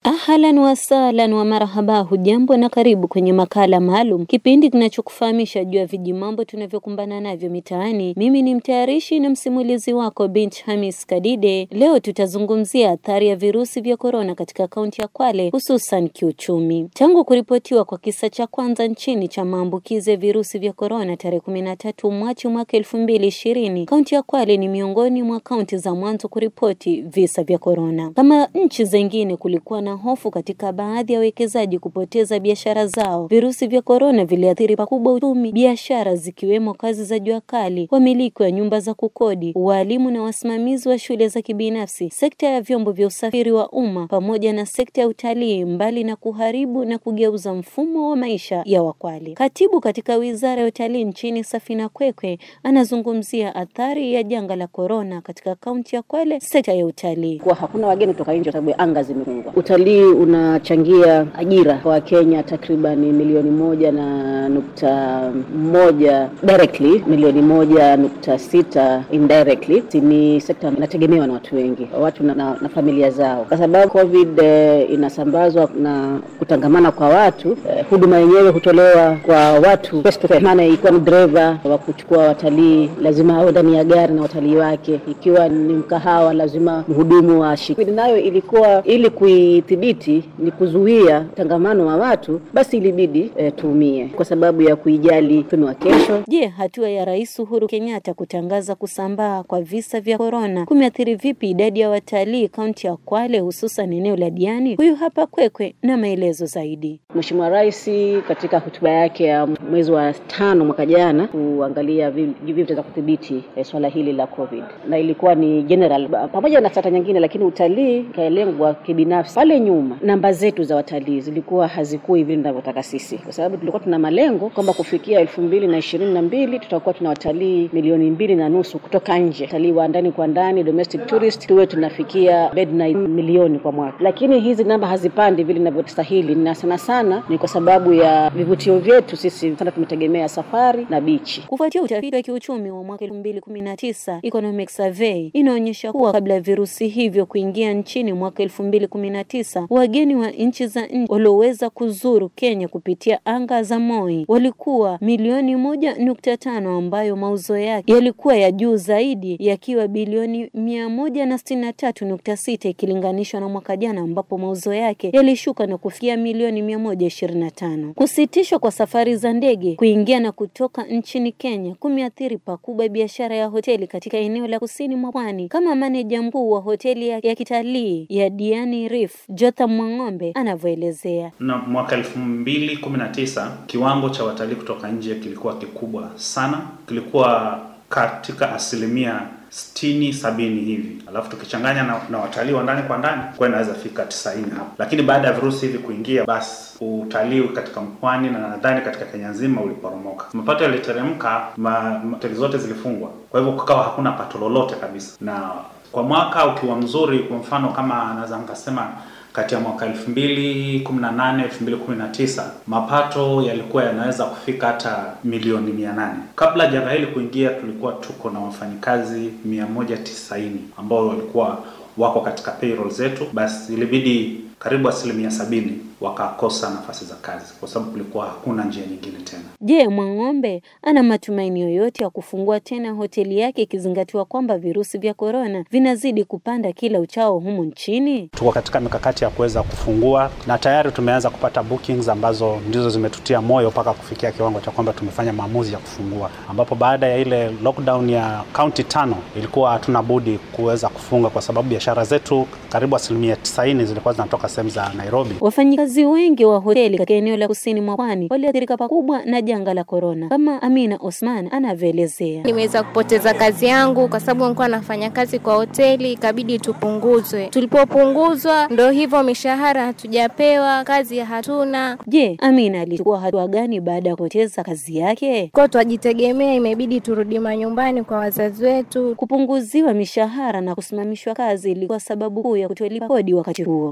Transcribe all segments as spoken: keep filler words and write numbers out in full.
Ahlan wa sahlan wa marhaba, hujambo na karibu kwenye makala maalum, kipindi kinachokufahamisha juu ya vijimambo tunavyokumbana navyo mitaani. Mimi ni mtayarishi na msimulizi wako Bint Hamis Kadide. Leo tutazungumzia athari ya virusi vya korona katika kaunti ya Kwale, hususan kiuchumi. Tangu kuripotiwa kwa kisa cha kwanza nchini cha maambukizi ya virusi vya korona tarehe kumi na tatu Machi mwaka elfu mbili ishirini, kaunti ya Kwale ni miongoni mwa kaunti za mwanzo kuripoti visa vya korona. Kama nchi zingine, kulikuwa na hofu katika baadhi ya wekezaji kupoteza biashara zao. Virusi vya korona viliathiri pakubwa uchumi, biashara zikiwemo kazi za jua kali, wamiliki wa nyumba za kukodi, walimu na wasimamizi wa shule za kibinafsi, sekta ya vyombo vya usafiri wa umma pamoja na sekta ya utalii, mbali na kuharibu na kugeuza mfumo wa maisha ya Wakwale. Katibu katika Wizara ya Utalii nchini Safina Kwekwe anazungumzia athari ya janga la korona katika kaunti ya Kwale, sekta ya utalii. Kwa hakuna wageni kutoka nje sababu anga zimefungwa. Utalii unachangia ajira kwa Kenya takriban milioni moja na nukta moja directly, milioni moja nukta sita indirectly. Ni sekta inategemewa na watu wengi, watu na, na, na familia zao. Kwa sababu COVID eh, inasambazwa na kutangamana kwa watu, eh, huduma yenyewe hutolewa kwa watu face to face. Maana ikiwa ni driver wa kuchukua watalii lazima awe ndani ya gari na watalii wake, ikiwa ni mkahawa lazima mhudumu wa shiki. Nayo ilikuwa ili kuidhibiti, ni kuzuia tangamano wa watu, basi ilibidi e, tuumie kwa sababu ya kuijali uchumi wa kesho. Je, hatua ya Rais Uhuru Kenyatta kutangaza kusambaa kwa visa vya korona kumeathiri vipi idadi ya watalii kaunti ya Kwale, hususan eneo la Diani? Huyu hapa Kwekwe na maelezo zaidi. Mheshimiwa Rais katika hotuba yake ya mwezi wa tano mwaka jana kuangalia vipi vitaweza kudhibiti e, swala hili la COVID, na ilikuwa ni general pamoja na sekta nyingine, lakini utalii kaelengwa kibinafsi. Pale nyuma namba zetu za watalii zilikuwa hazikui vile tunavyotaka sisi, kwa sababu tulikuwa tuna malengo kwamba kufikia elfu mbili na ishirini na mbili tutakuwa tuna watalii milioni mbili na nusu kutoka nje, watalii wa ndani kwa ndani, domestic tourist, tuwe tunafikia bed na milioni kwa mwaka. Lakini hizi namba hazipandi vile ninavyostahili, na sana sana ni kwa sababu ya vivutio vyetu sisi sana tumetegemea safari na bichi. Kufuatia utafiti wa kiuchumi wa mwaka elfu mbili kumi na tisa, Economic Survey inaonyesha kuwa kabla ya virusi hivyo kuingia nchini mwaka elfu mbili kumi na tisa, wageni wa nchi za nje walioweza kuzuru Kenya kupitia anga za Moi walikuwa milioni moja nukta tano, ambayo mauzo yake yalikuwa ya juu zaidi, yakiwa bilioni mia moja na sitini na tatu nukta sita ikilinganishwa na mwaka jana ambapo mauzo yake yalishuka na kufikia milioni mia moja ishirini na tano. Kusitishwa kwa safari za ndege kuingia na kutoka nchini Kenya kumeathiri pakubwa biashara ya hoteli katika eneo la kusini mwa pwani, kama maneja mkuu wa hoteli ya, ya kitalii ya Diani Reef Jotham Mwang'ombe anavyoelezea. Na mwaka elfu mbili kumi na tisa kiwango cha watalii kutoka nje kilikuwa kikubwa sana, kilikuwa katika asilimia sitini sabini hivi. Alafu tukichanganya na, na watalii wa ndani kwa ndani kwa inaweza fika tisaini hapo. Lakini baada ya virusi hivi kuingia, basi utalii katika mpwani na nadhani katika Kenya nzima uliporomoka. Mapato yaliteremka, hoteli zote zilifungwa. Kwa hivyo kukawa hakuna pato lolote kabisa. Na kwa mwaka ukiwa mzuri, kwa mfano kama anaweza nikasema kati ya mwaka elfu mbili kumi na nane elfu mbili kumi na tisa mapato yalikuwa yanaweza kufika hata milioni mia nane. Kabla janga hili kuingia, tulikuwa tuko na wafanyikazi mia moja tisaini ambao walikuwa wako katika payroll zetu. Basi ilibidi karibu asilimia sabini wakakosa nafasi za kazi kwa sababu kulikuwa hakuna njia nyingine tena. Je, Mwang'ombe ana matumaini yoyote ya kufungua tena hoteli yake ikizingatiwa kwamba virusi vya korona vinazidi kupanda kila uchao humu nchini? Tuko katika mikakati ya kuweza kufungua na tayari tumeanza kupata bookings ambazo ndizo zimetutia moyo mpaka kufikia kiwango cha kwamba tumefanya maamuzi ya kufungua, ambapo baada ya ile lockdown ya kaunti tano ilikuwa hatuna budi kuweza kufunga kwa sababu biashara zetu karibu asilimia tisaini zilikuwa zinatoka sehemu za Nairobi. Wafanyikazi wengi wa hoteli katika eneo la kusini mwa pwani waliathirika pakubwa na janga la korona, kama Amina Osman anavyoelezea. Nimeweza kupoteza kazi yangu kwa sababu nilikuwa nafanya kazi kwa hoteli, ikabidi tupunguzwe. Tulipopunguzwa ndio hivyo, mishahara hatujapewa, kazi hatuna. Je, Amina alichukua hatua gani baada ya kupoteza kazi yake? Kwa twajitegemea, imebidi turudi manyumbani kwa wazazi wetu. Kupunguziwa mishahara na kusimamishwa kazi ilikuwa sababu kuu ya kutolipa kodi wakati huo. Na je,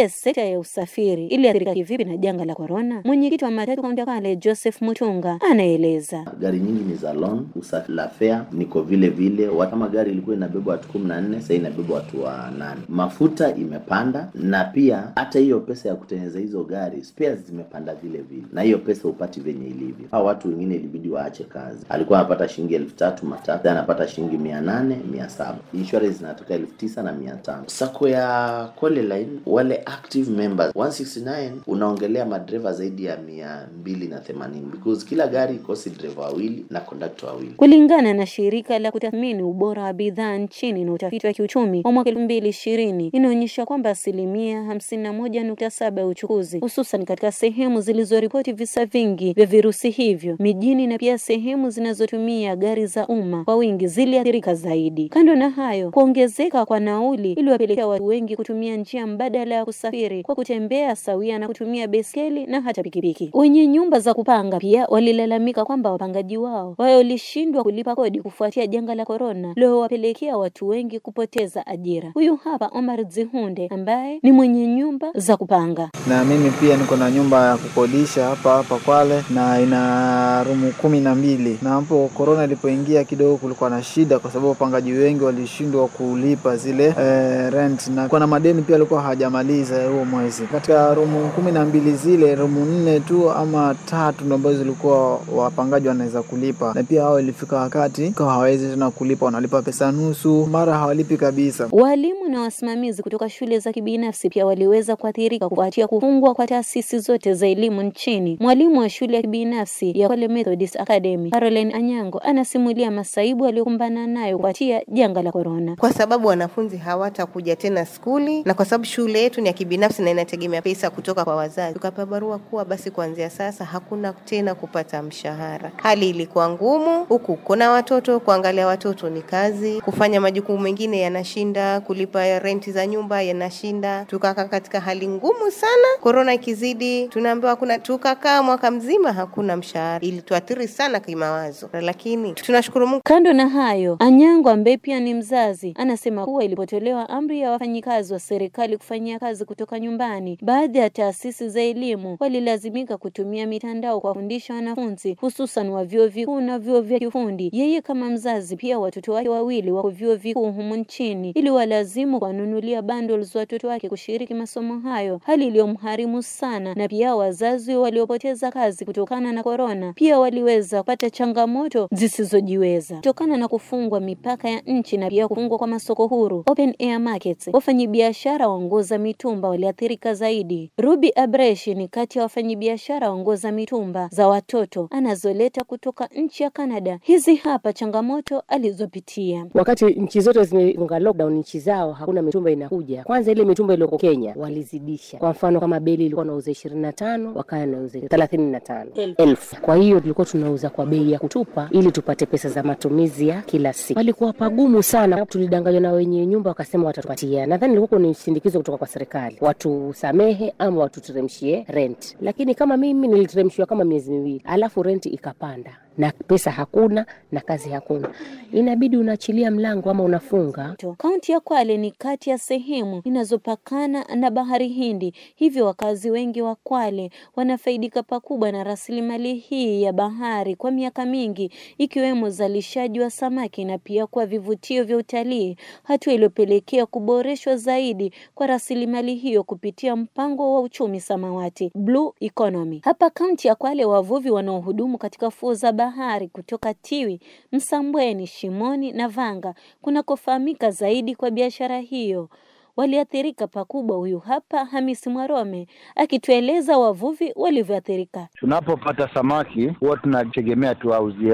Je, sekta ya usafiri iliathirika kivipi na janga la corona? Mwenyekiti wa matatu kaunti ya Kwale Joseph Mutunga anaeleza. Gari nyingi ni za loan, usafiri la fare niko vile vile. Kama gari ilikuwa inabeba watu kumi na nne, sasa inabeba watu wa nane. Mafuta imepanda, na pia hata hiyo pesa ya kutengeneza hizo gari spares zimepanda vile vile. Na hiyo pesa upati venye ilivyo. Hao watu wengine ilibidi waache kazi. Alikuwa anapata shilingi elfu tatu matatu, anapata shilingi mia nane, mia saba. Insurance inatoka elfu tisa na mia tano. Sako ya Kwale Line wale active members one sixty nine, unaongelea madriver zaidi ya mia mbili na themanini, because kila gari ikosi driver wawili na conductor wawili. Kulingana na shirika la kutathmini ubora wa bidhaa nchini na utafiti wa kiuchumi wa mwaka elfu mbili ishirini, inaonyesha kwamba asilimia hamsini na moja nukta saba ya uchukuzi, hususan katika sehemu zilizoripoti visa vingi vya virusi hivyo mijini na pia sehemu zinazotumia gari za umma kwa wingi, ziliathirika zaidi. Kando na hayo, kuongezeka kwa nauli iliwapelekea watu wengi kutumia njia mbadala ya kusafiri kwa kutembea sawia na kutumia baiskeli na hata pikipiki. Wenye nyumba za kupanga pia walilalamika kwamba wapangaji wao wao walishindwa kulipa kodi kufuatia janga la corona, leo wapelekea watu wengi kupoteza ajira. Huyu hapa Omar Zihunde ambaye ni mwenye nyumba za kupanga. Na mimi pia niko na nyumba ya kukodisha hapa hapa Kwale na ina rumu kumi na mbili. Na hapo corona ilipoingia kidogo kulikuwa na shida kwa sababu wapangaji wengi walishindwa kulipa zile eh, rent, na kuna madeni pia walikuwa hawajamaliza huo mwezi. Katika rumu kumi na mbili zile, rumu nne tu ama tatu ndio ambazo zilikuwa wapangaji wanaweza kulipa, na pia hao ilifika wakati kwa hawawezi tena kulipa, wanalipa pesa nusu, mara hawalipi kabisa. Walimu na wasimamizi kutoka shule za kibinafsi pia waliweza kuathirika kufuatia kufungwa kwa taasisi zote za elimu nchini. Mwalimu wa shule ya kibinafsi ya Kwale Methodist Academy, Caroline Anyango, anasimulia masaibu aliyokumbana nayo kufuatia janga la corona. Kwa sababu wanafunzi hawatakuja tena skuli, na kwa sababu shule yetu ni ya kibinafsi na inategemea pesa kutoka kwa wazazi, tukapewa barua kuwa basi kuanzia sasa hakuna tena kupata mshahara. Hali ilikuwa ngumu, huku kuna watoto, kuangalia watoto ni kazi, kufanya majukumu mengine yanashinda, kulipa renti za nyumba yanashinda. Tukakaa katika hali ngumu sana. Corona ikizidi tunaambiwa kuna, tukakaa mwaka mzima hakuna mshahara. Ilituathiri sana kimawazo, lakini tunashukuru Mungu. Kando na hayo, Anyango ambaye pia ni mzazi anasema kuwa ilipotolewa amri ya wafanyikazi wa serikali kufanyia kazi kutoka nyumbani, baadhi ya taasisi za elimu walilazimika kutumia mitandao kwa kufundisha wanafunzi, hususan wa vyuo vikuu na vyuo vya kiufundi. Yeye kama mzazi pia watoto wake wawili wako vyuo vikuu humu nchini, ili walazimu kuwanunulia bundles watoto wake kushiriki masomo hayo, hali iliyomharimu sana. Na pia wazazi waliopoteza kazi kutokana na corona pia waliweza kupata changamoto zisizojiweza kutokana na kufungwa mipaka ya nchi na pia kufungwa kwa masoko huru, open air markets. Wafanyabiashara waongoza mitumba waliathirika zaidi. Ruby Abreshi ni kati ya wafanyabiashara waongoza mitumba za watoto anazoleta kutoka nchi ya Canada. Hizi hapa changamoto alizopitia. Wakati nchi zote zimefunga lockdown nchi zao, hakuna mitumba inakuja. Kwanza ile mitumba iliyoko Kenya walizidisha. Kwa mfano kama beli ilikuwa inauza ishirini na tano, wakaya nauza thelathini na tano elfu. Kwa hiyo tulikuwa tunauza kwa bei ya kutupa ili tupate pesa za matumizi ya kila siku. Walikuwa pagumu sana. Tulidanganywa na wenye nyumba wakasema watatupatia. Nadhani ilikuwa ni sindikizo kutoka kwa serikali, watu samehe ama watu teremshie rent. Lakini kama mimi niliteremshiwa kama miezi miwili, alafu rent ikapanda na pesa hakuna na kazi hakuna, inabidi unaachilia mlango ama unafunga. Kaunti ya Kwale ni kati ya sehemu inazopakana na bahari Hindi, hivyo wakazi wengi wa Kwale wanafaidika pakubwa na rasilimali hii ya bahari kwa miaka mingi, ikiwemo uzalishaji wa samaki na pia kwa vivutio vya utalii, hatua iliyopelekea kuboreshwa zaidi kwa rasilimali hiyo kupitia mpango wa uchumi samawati, Blue Economy. Hapa kaunti ya Kwale, wavuvi wanaohudumu katika fuo za bahari kutoka Tiwi, Msambweni, Shimoni na Vanga kunakofahamika zaidi kwa biashara hiyo waliathirika pakubwa. Huyu hapa Hamisi Mwarome akitueleza wavuvi walivyoathirika. Tunapopata samaki huwa tunategemea tuwauzie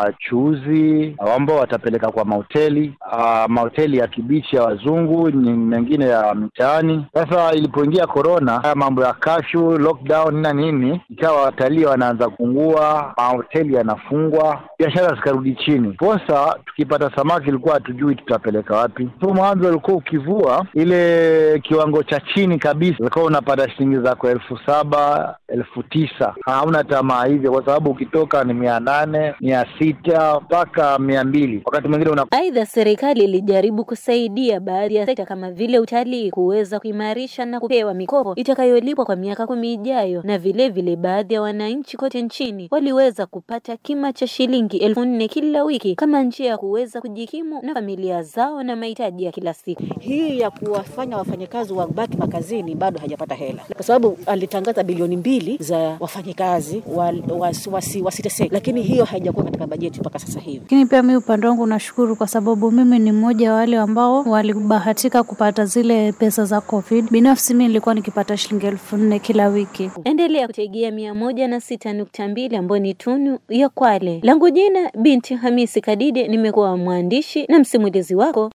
wachuuzi ambao watapeleka kwa mahoteli, uh, mahoteli ya kibichi ya wazungu, nyingine ya mitaani. Sasa ilipoingia corona, haya mambo ya curfew, lockdown na nini, ikawa watalii wanaanza kupungua, mahoteli yanafungwa, biashara zikarudi chini. Posa tukipata samaki ilikuwa hatujui tutapeleka wapi. Kwa mwanzo ulikuwa ukivua ile ile kiwango cha chini kabisa ulikuwa unapata shilingi zako elfu saba, elfu tisa. Hauna tamaa hivyo kwa sababu ukitoka ni mia nane, mia sita mpaka mia mbili. Wakati mwingine una... Aidha, serikali ilijaribu kusaidia baadhi ya sekta kama vile utalii kuweza kuimarisha na kupewa mikopo itakayolipwa kwa miaka kumi ijayo, na vile vile baadhi ya wananchi kote nchini waliweza kupata kima cha shilingi elfu nne kila wiki kama njia ya kuweza kujikimu na familia zao na mahitaji ya kila siku. Hii ya kuwafanya wafanyakazi wabaki makazini bado hajapata hela, kwa sababu alitangaza bilioni mbili za wafanyakazi wasiteseke, wasi, wasi, lakini hiyo haijakuwa katika bajeti mpaka sasa hivi. Lakini pia mimi upande wangu nashukuru kwa sababu mimi ni mmoja wa wale ambao walibahatika kupata zile pesa za COVID. Binafsi mimi nilikuwa nikipata shilingi elfu nne kila wiki. Endelea kutegea mia moja na sita nukta mbili ambayo ni Tunu ya Kwale. Langu jina Binti Hamisi Kadide, nimekuwa mwandishi na msimulizi wako.